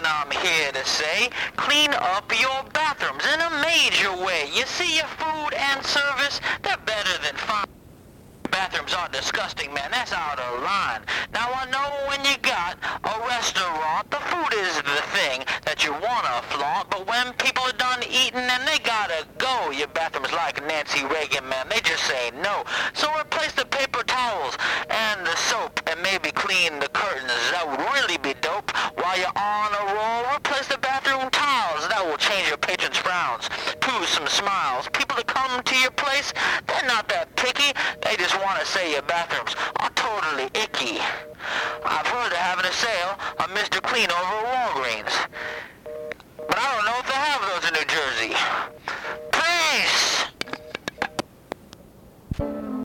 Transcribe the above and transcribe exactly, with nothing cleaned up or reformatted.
reason I'm here to say, clean up your bathrooms in a major way. You see, your food and service, they're better than fine. Bathrooms are disgusting, man. That's out of line. Now, I know when you got a restaurant, the food is the thing that you want to flaunt, but when people are done eating and they gotta go, your bathroom's like Nancy Reagan, man. They just say no. So replace the paper towels and the soap and maybe clean the curtains. That would really be dope. While you're on a roll, replace the bathroom tiles. That will change your patrons' frowns to some smiles. People that come to your place, they're not that picky. They just want to say your bathrooms are totally icky. I've heard they're having a sale of Mister Clean over at Walgreens.